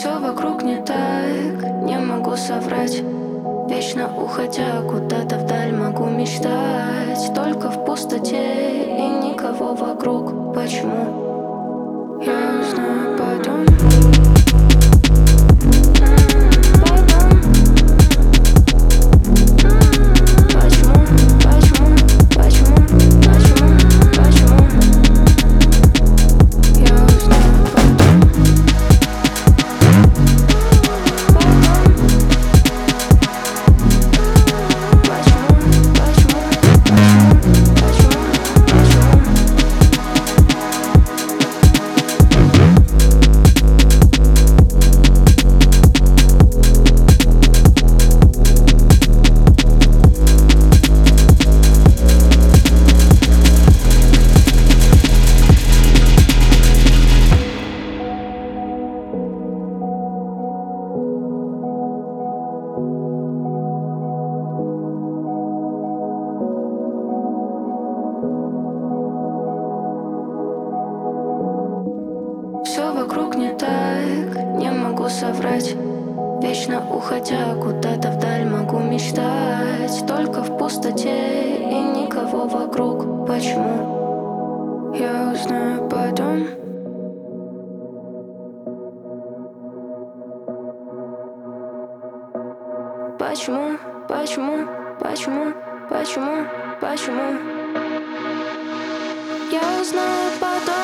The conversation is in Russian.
Все вокруг не так, не могу соврать. Вечно уходя куда-то вдаль, могу мечтать только в пустоте и никого вокруг. Почему? Я узнаю потом. Все вокруг не так, не могу соврать. Вечно уходя куда-то вдаль, могу мечтать только в пустоте и никого вокруг. Почему? Я узнаю потом. Почему? Почему? Почему? Почему? Почему? Я узнаю потом.